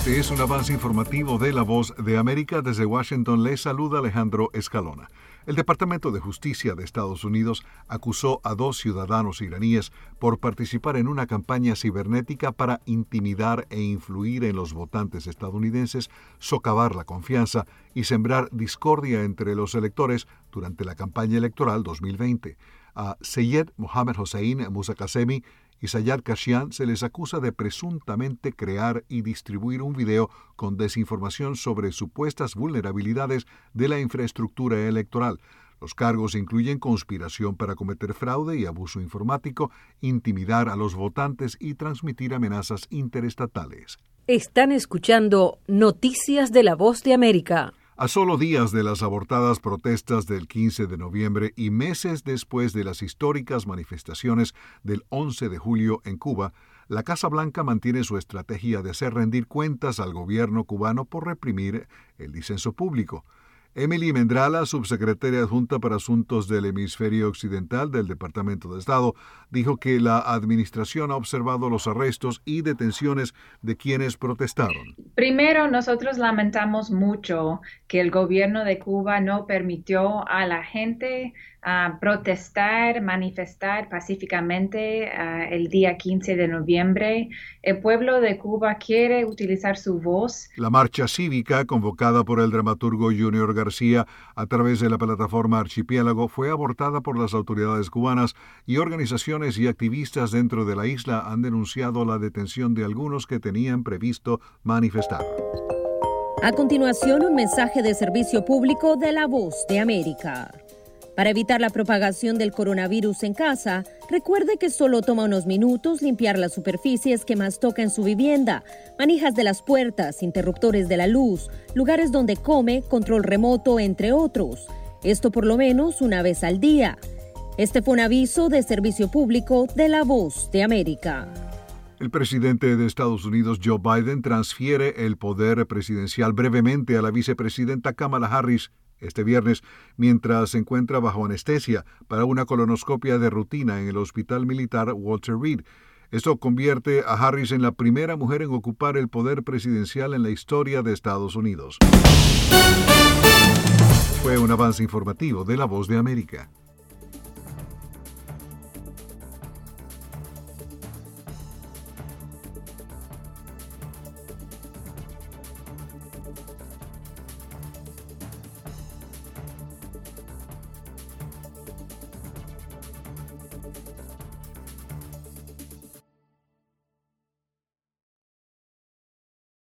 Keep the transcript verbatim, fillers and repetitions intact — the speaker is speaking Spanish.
Este es un avance informativo de La Voz de América. Desde Washington les saluda Alejandro Escalona. El Departamento de Justicia de Estados Unidos acusó a dos ciudadanos iraníes por participar en una campaña cibernética para intimidar e influir en los votantes estadounidenses, socavar la confianza y sembrar discordia entre los electores durante la campaña electoral dos mil veinte. A Seyed Mohammed Hossein Musakazemi y Sayed Kashian se les acusa de presuntamente crear y distribuir un video con desinformación sobre supuestas vulnerabilidades de la infraestructura electoral. Los cargos incluyen conspiración para cometer fraude y abuso informático, intimidar a los votantes y transmitir amenazas interestatales. Están escuchando Noticias de La Voz de América. A solo días de las abortadas protestas del quince de noviembre y meses después de las históricas manifestaciones del once de julio en Cuba, la Casa Blanca mantiene su estrategia de hacer rendir cuentas al gobierno cubano por reprimir el disenso público. Emily Mendrala, subsecretaria adjunta para Asuntos del Hemisferio Occidental del Departamento de Estado, dijo que la administración ha observado los arrestos y detenciones de quienes protestaron. Primero, nosotros lamentamos mucho que el gobierno de Cuba no permitió a la gente uh, protestar, manifestar pacíficamente uh, el día quince de noviembre. El pueblo de Cuba quiere utilizar su voz. La marcha cívica, convocada por el dramaturgo Junior García a través de la plataforma Archipiélago, fue abortada por las autoridades cubanas y organizaciones y activistas dentro de la isla han denunciado la detención de algunos que tenían previsto manifestar. A continuación, un mensaje de servicio público de La Voz de América. Para evitar la propagación del coronavirus en casa, recuerde que solo toma unos minutos limpiar las superficies que más toca en su vivienda, manijas de las puertas, interruptores de la luz, lugares donde come, control remoto, entre otros. Esto por lo menos una vez al día. Este fue un aviso de servicio público de La Voz de América. El presidente de Estados Unidos, Joe Biden, transfiere el poder presidencial brevemente a la vicepresidenta Kamala Harris este viernes, mientras se encuentra bajo anestesia para una colonoscopia de rutina en el Hospital Militar Walter Reed. Esto convierte a Harris en la primera mujer en ocupar el poder presidencial en la historia de Estados Unidos. Fue un avance informativo de La Voz de América.